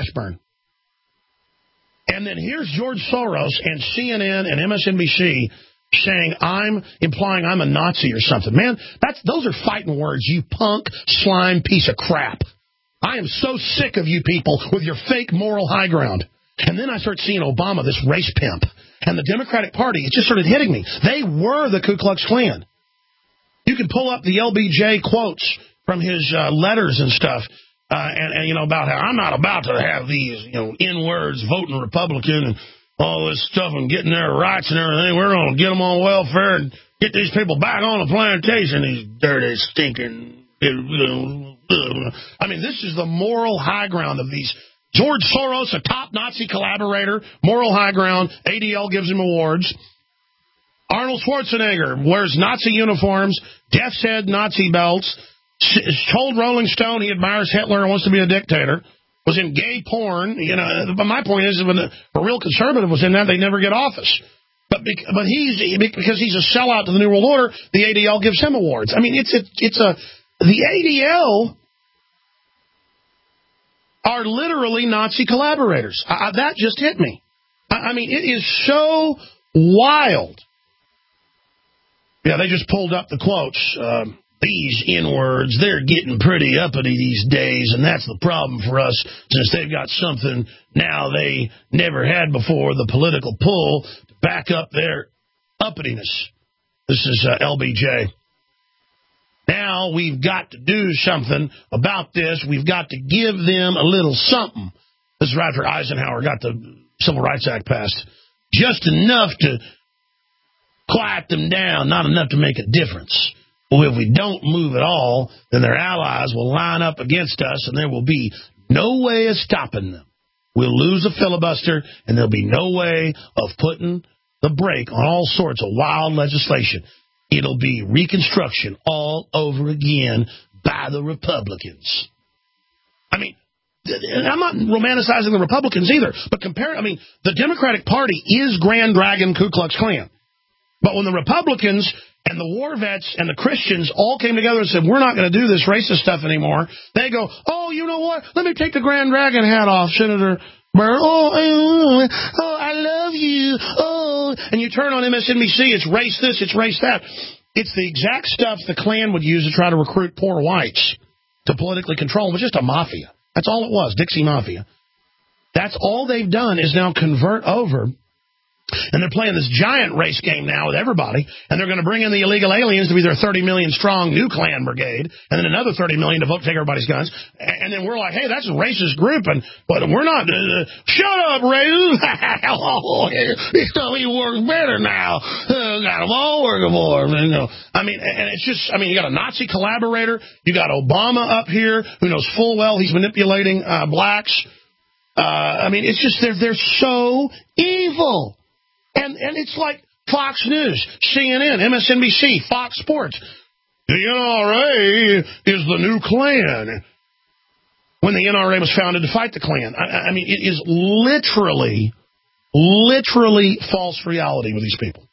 And then here's George Soros and CNN and MSNBC saying implying I'm a Nazi or something. Man, those are fighting words, you punk, slime, piece of crap. I am so sick of you people with your fake moral high ground. And then I start seeing Obama, this race pimp. And the Democratic Party, it just started hitting me. They were the Ku Klux Klan. You can pull up the LBJ quotes from his letters and stuff, and about how I'm not about to have these, N-words, voting Republican and all this stuff and getting their rights and everything. We're going to get them on welfare and get these people back on the plantation, these dirty, stinking... I mean, this is the moral high ground of these. George Soros, a top Nazi collaborator, moral high ground. ADL gives him awards. Arnold Schwarzenegger wears Nazi uniforms, death's head Nazi belts, told Rolling Stone he admires Hitler and wants to be a dictator, was in gay porn. But my point is, when a real conservative was in that, they'd never get office. But because he's a sellout to the New World Order, the ADL gives him awards. I mean, the ADL are literally Nazi collaborators. That just hit me. I mean, it is so wild. Yeah, they just pulled up the quotes. these N-words, they're getting pretty uppity these days, and that's the problem for us, since they've got something now they never had before, the political pull to back up their uppityness. This is LBJ. Now we've got to do something about this. We've got to give them a little something. This is right after Eisenhower got the Civil Rights Act passed. Just enough to quiet them down, not enough to make a difference. Well, if we don't move at all, then their allies will line up against us, and there will be no way of stopping them. We'll lose a filibuster, and there'll be no way of putting the brake on all sorts of wild legislation. It'll be Reconstruction all over again by the Republicans. I mean, I'm not romanticizing the Republicans either, but the Democratic Party is Grand Dragon Ku Klux Klan. But when the Republicans and the war vets and the Christians all came together and said, we're not going to do this racist stuff anymore, they go, oh, you know what? Let me take the Grand Dragon hat off, Senator Burr. Oh, I love you. Oh, and you turn on MSNBC, it's race this, it's race that. It's the exact stuff the Klan would use to try to recruit poor whites to politically control. It was just a mafia. That's all it was, Dixie Mafia. That's all they've done is now convert over. And they're playing this giant race game now with everybody, and they're going to bring in the illegal aliens to be their 30 million strong new Klan brigade, and then another 30 million to vote take everybody's guns. And then we're like, hey, that's a racist group, but we're not. Shut up, racist! He works better now. Got them all working for him. I mean, and it's just, you got a Nazi collaborator, you got Obama up here who knows full well he's manipulating blacks. It's just they're so evil. And it's like Fox News, CNN, MSNBC, Fox Sports. The NRA is the new Klan. When the NRA was founded to fight the Klan. It is literally false reality with these people.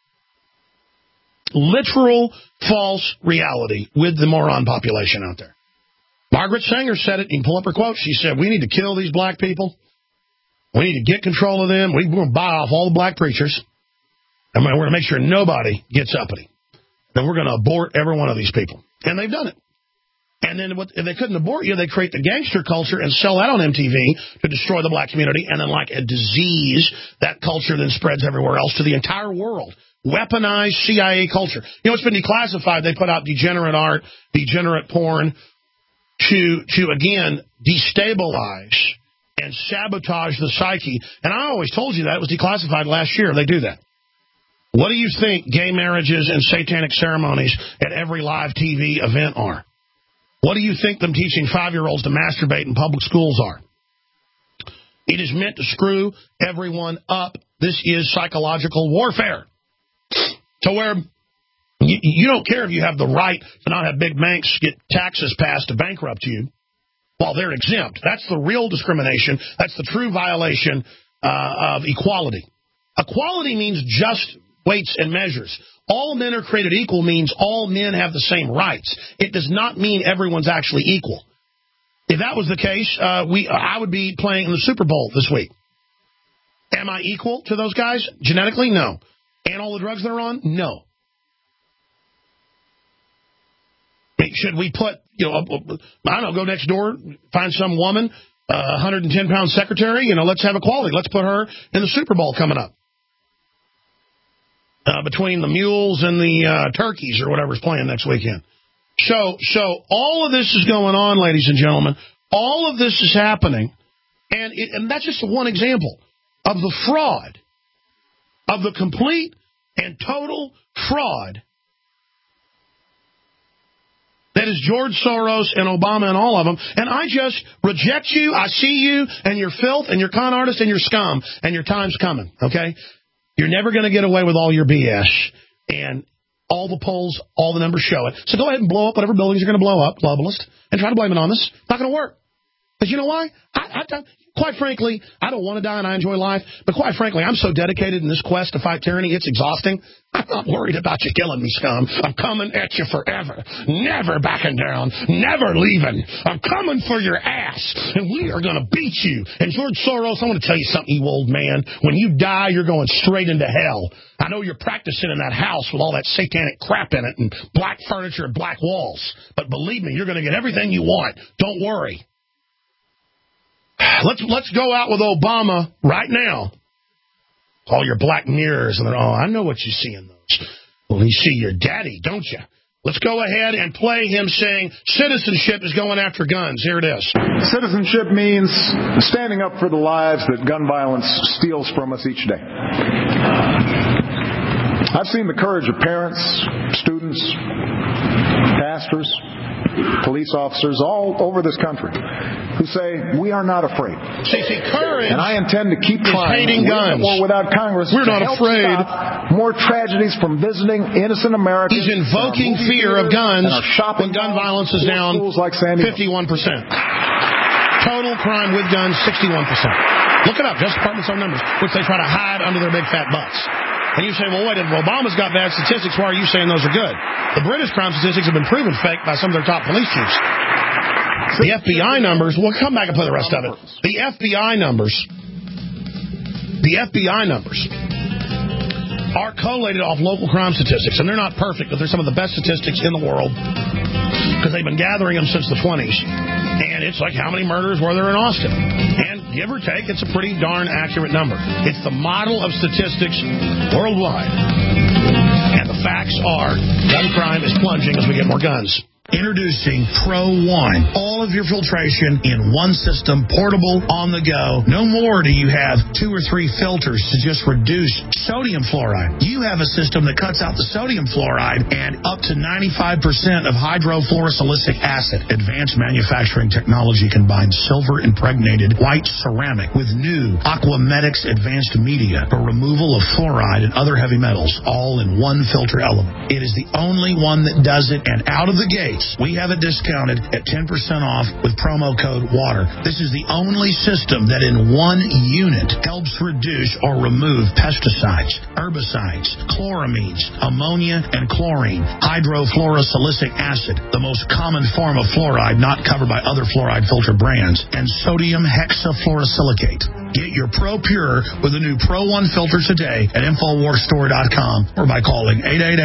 Literal false reality with the moron population out there. Margaret Sanger said it. You can pull up her quote. She said, we need to kill these black people. We need to get control of them. We're going to buy off all the black preachers. And we're going to make sure nobody gets uppity. Then we're going to abort every one of these people. And they've done it. And then if they couldn't abort you, they create the gangster culture and sell that on MTV to destroy the black community. And then like a disease, that culture then spreads everywhere else to the entire world. Weaponized CIA culture. It's been declassified. They put out degenerate art, degenerate porn to again, destabilize and sabotage the psyche. And I always told you that. It was declassified last year. They do that. What do you think gay marriages and satanic ceremonies at every live TV event are? What do you think them teaching 5-year-olds to masturbate in public schools are? It is meant to screw everyone up. This is psychological warfare. To where you don't care if you have the right to not have big banks get taxes passed to bankrupt you while they're exempt. That's the real discrimination. That's the true violation of equality. Equality means just weights and measures. All men are created equal means all men have the same rights. It does not mean everyone's actually equal. If that was the case, I would be playing in the Super Bowl this week. Am I equal to those guys genetically? No. And all the drugs they're on? No. Should we put, go next door, find some woman, 110-pound secretary, let's have equality. Let's put her in the Super Bowl coming up. Between the mules and the turkeys or whatever's playing next weekend. So all of this is going on, ladies and gentlemen. All of this is happening. And that's just one example of the fraud, of the complete and total fraud that is George Soros and Obama and all of them. And I just reject you. I see you and your filth and your con artist and your scum, and your time's coming, okay? You're never going to get away with all your BS, and all the polls, all the numbers show it. So go ahead and blow up whatever buildings you're going to blow up, globalist, and try to blame it on us. It's not going to work. Because you know why? Quite frankly, I don't want to die and I enjoy life, but quite frankly, I'm so dedicated in this quest to fight tyranny, it's exhausting. I'm not worried about you killing me, scum. I'm coming at you forever. Never backing down. Never leaving. I'm coming for your ass, and we are going to beat you. And George Soros, I want to tell you something, you old man. When you die, you're going straight into hell. I know you're practicing in that house with all that satanic crap in it and black furniture and black walls. But believe me, you're going to get everything you want. Don't worry. Let's go out with Obama right now. All your black mirrors, and I know what you see in those. Well, you see your daddy, don't you? Let's go ahead and play him saying citizenship is going after guns. Here it is. Citizenship means standing up for the lives that gun violence steals from us each day. I've seen the courage of parents, students, pastors, police officers all over this country who say, we are not afraid. See, courage. And I intend to keep trying, hating guns. Or without Congress, we're not afraid. Stop more tragedies from visiting innocent Americans. He's invoking fear of guns when gun violence is down like 51%. Total crime with guns, 61%. Look it up, Justice Department's own numbers, which they try to hide under their big fat butts. And you say, well, wait, if Obama's got bad statistics, why are you saying those are good? The British crime statistics have been proven fake by some of their top police chiefs. The FBI numbers, we'll come back and play the rest of it. The FBI numbers are collated off local crime statistics, and they're not perfect, but they're some of the best statistics in the world because they've been gathering them since the 20s. And it's like how many murders were there in Austin? And give or take, it's a pretty darn accurate number. It's the model of statistics worldwide. And the facts are gun crime is plunging as we get more guns. Introducing Pro One. All of your filtration in one system, portable, on the go. No more do you have 2 or 3 filters to just reduce sodium fluoride. You have a system that cuts out the sodium fluoride and up to 95% of hydrofluorosilicic acid. Advanced manufacturing technology combines silver-impregnated white ceramic with new Aquamedics advanced media for removal of fluoride and other heavy metals, all in one filter element. It is the only one that does it, and out of the gate, we have it discounted at 10% off with promo code WATER. This is the only system that in one unit helps reduce or remove pesticides, herbicides, chloramines, ammonia, and chlorine, hydrofluorosilicic acid, the most common form of fluoride not covered by other fluoride filter brands, and sodium hexafluorosilicate. Get your Pro Pure with the new Pro One filter today at InfoWarsStore.com or by calling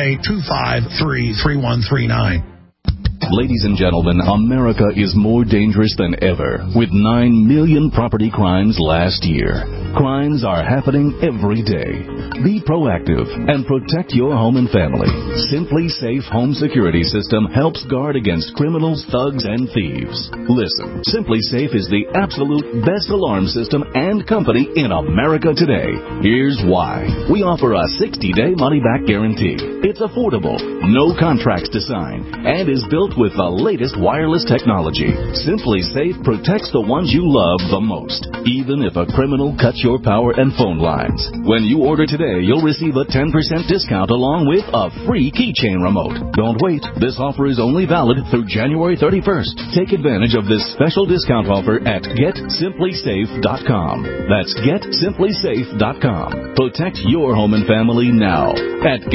888-253-3139. Ladies and gentlemen, America is more dangerous than ever, with 9 million property crimes last year. Crimes are happening every day. Be proactive and protect your home and family. Simply Safe Home Security System helps guard against criminals, thugs, and thieves. Listen, Simply Safe is the absolute best alarm system and company in America today. Here's why. We offer a 60-day money-back guarantee. It's affordable, no contracts to sign, and is built with the latest wireless technology. Simply Safe protects the ones you love the most, even if a criminal cuts your power and phone lines. When you order today, you'll receive a 10% discount along with a free keychain remote. Don't wait. This offer is only valid through January 31st. Take advantage of this special discount offer at GetSimplySafe.com. That's GetSimplySafe.com. Protect your home and family now at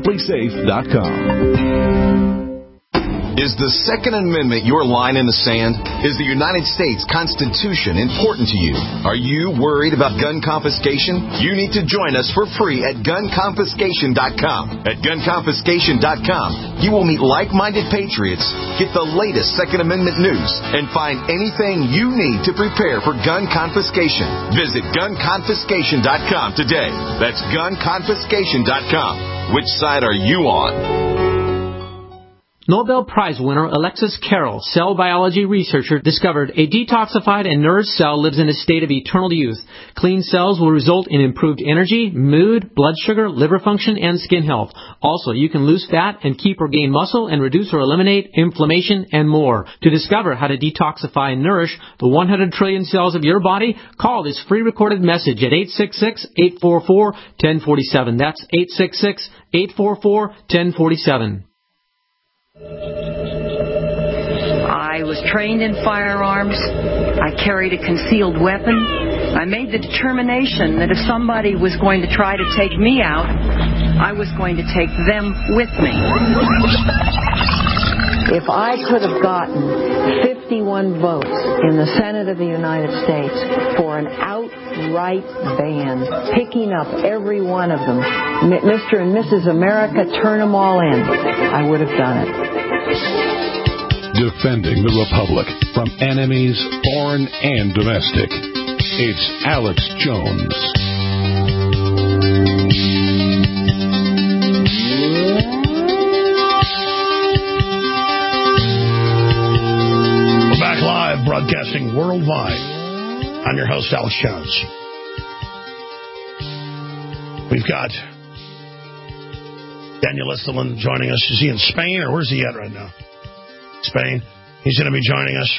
GetSimplySafe.com. Is the Second Amendment your line in the sand? Is the United States Constitution important to you? Are you worried about gun confiscation? You need to join us for free at GunConfiscation.com. At GunConfiscation.com, you will meet like-minded patriots, get the latest Second Amendment news, and find anything you need to prepare for gun confiscation. Visit GunConfiscation.com today. That's GunConfiscation.com. Which side are you on? Nobel Prize winner Alexis Carrel, cell biology researcher, discovered a detoxified and nourished cell lives in a state of eternal youth. Clean cells will result in improved energy, mood, blood sugar, liver function, and skin health. Also, you can lose fat and keep or gain muscle and reduce or eliminate inflammation and more. To discover how to detoxify and nourish the 100 trillion cells of your body, call this free recorded message at 866-844-1047. That's 866-844-1047. I I was trained in firearms. I carried a concealed weapon. I made the determination that if somebody was going to try to take me out, I was going to take them with me. If I could have gotten 51 votes in the Senate of the United States for an outright ban, picking up every one of them, Mr. and Mrs. America, turn them all in, I would have done it. Defending the Republic from enemies, foreign and domestic. It's Alex Jones. We're back live, broadcasting worldwide. I'm your host, Alex Jones. We've got Daniel Estolin joining us. Is he in Spain, or where's he at right now? Spain. He's going to be joining us.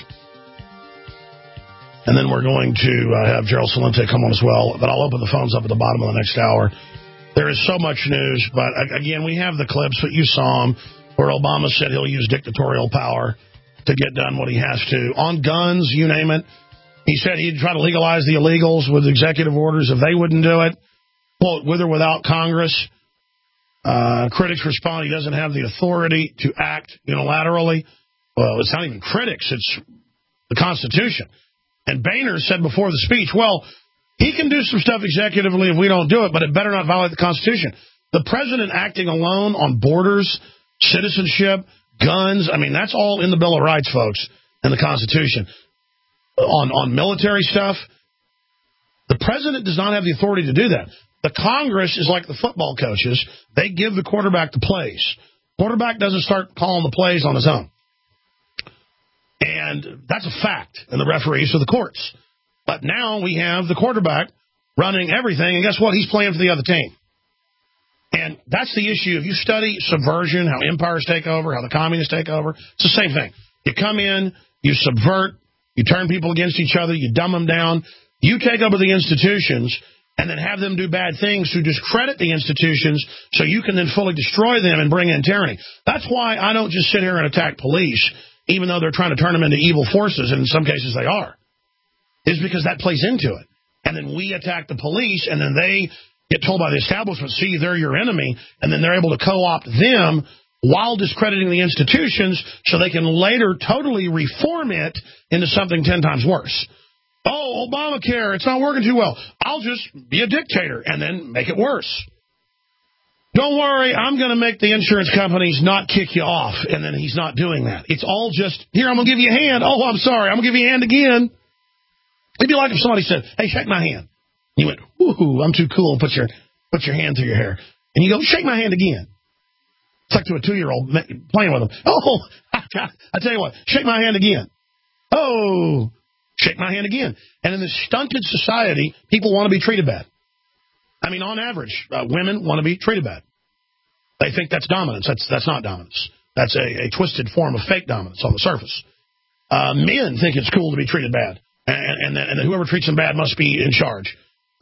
And then we're going to have Gerald Celente come on as well. But I'll open the phones up at the bottom of the next hour. There is so much news. But, again, we have the clips that you saw him where Obama said he'll use dictatorial power to get done what he has to. On guns, you name it. He said he'd try to legalize the illegals with executive orders if they wouldn't do it. Quote, with or without Congress. Critics respond he doesn't have the authority to act unilaterally. Well, it's not even critics. It's the Constitution. And Boehner said before the speech, well, he can do some stuff executively if we don't do it, but it better not violate the Constitution. The president acting alone on borders, citizenship, guns, I mean, that's all in the Bill of Rights, folks, and the Constitution. On military stuff, the president does not have the authority to do that. The Congress is like the football coaches. They give the quarterback the plays. Quarterback doesn't start calling the plays on his own. And that's a fact. And the referees are the courts. But now we have the quarterback running everything. And guess what? He's playing for the other team. And that's the issue. If you study subversion, how empires take over, how the communists take over, it's the same thing. You come in, you subvert, you turn people against each other, you dumb them down, you take over the institutions and then have them do bad things to discredit the institutions so you can then fully destroy them and bring in tyranny. That's why I don't just sit here and attack police, even though they're trying to turn them into evil forces, and in some cases they are. It's because that plays into it. And then we attack the police, and then they get told by the establishment, see, they're your enemy, and then they're able to co-opt them while discrediting the institutions so they can later totally reform it into something 10 times worse. Oh, Obamacare, it's not working too well. I'll just be a dictator and then make it worse. Don't worry, I'm going to make the insurance companies not kick you off, and then he's not doing that. It's all just, here, I'm going to give you a hand. Oh, I'm sorry, I'm going to give you a hand again. It'd be like if somebody said, hey, shake my hand. You went, woohoo, I'm too cool, and put your hand through your hair. And you go, shake my hand again. It's like to a 2-year-old playing with them. Oh, I tell you what, shake my hand again. Oh, shake my hand again. And in this stunted society, people want to be treated bad. I mean, on average, women want to be treated bad. They think that's dominance. That's not dominance. That's a twisted form of fake dominance on the surface. Men think it's cool to be treated bad. And whoever treats them bad must be in charge.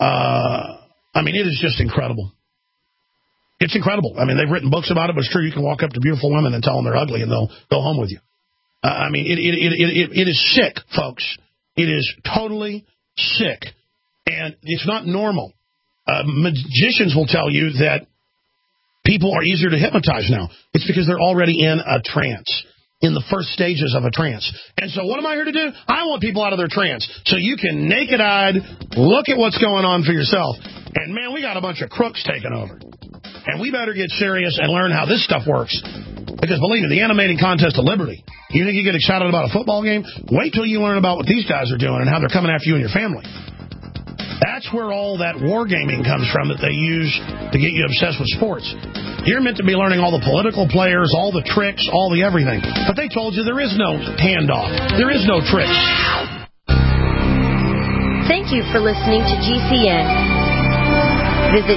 I mean, it is just incredible. It's incredible. I mean, they've written books about it, but it's true. You can walk up to beautiful women and tell them they're ugly, and they'll go home with you. I mean, it is sick, folks. It is totally sick, and it's not normal. Magicians will tell you that people are easier to hypnotize now. It's because they're already in a trance, in the first stages of a trance. And so what am I here to do? I want people out of their trance so you can naked-eyed look at what's going on for yourself. And, man, we got a bunch of crooks taking over. And we better get serious and learn how this stuff works. Because, believe me, the animating contest of liberty, you think you get excited about a football game? Wait till you learn about what these guys are doing and how they're coming after you and your family. That's where all that wargaming comes from that they use to get you obsessed with sports. You're meant to be learning all the political players, all the tricks, all the everything. But they told you there is no handoff. There is no tricks. Thank you for listening to GCN. Visit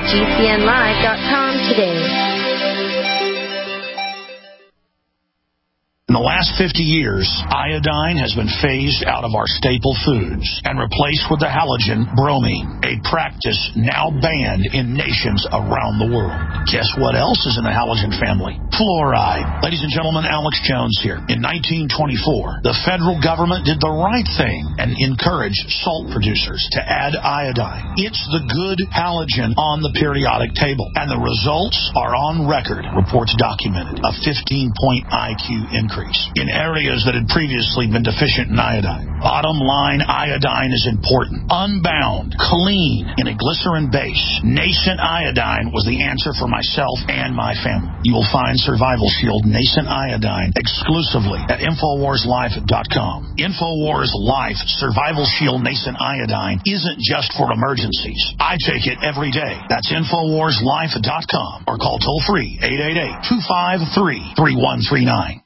GCNlive.com today. In the last last 50 years, iodine has been phased out of our staple foods and replaced with the halogen bromine, a practice now banned in nations around the world. Guess what else is in the halogen family? Fluoride. Ladies and gentlemen, Alex Jones here. In 1924, the federal government did the right thing and encouraged salt producers to add iodine. It's the good halogen on the periodic table, and the results are on record. Reports documented a 15-point IQ increase in areas that had previously been deficient in iodine. Bottom line, iodine is important. Unbound, clean, in a glycerin base, nascent iodine was the answer for myself and my family. You will find Survival Shield Nascent Iodine exclusively at InfoWarsLife.com. InfoWars Life Survival Shield Nascent Iodine isn't just for emergencies. I take it every day. That's InfoWarsLife.com or call toll-free 888-253-3139.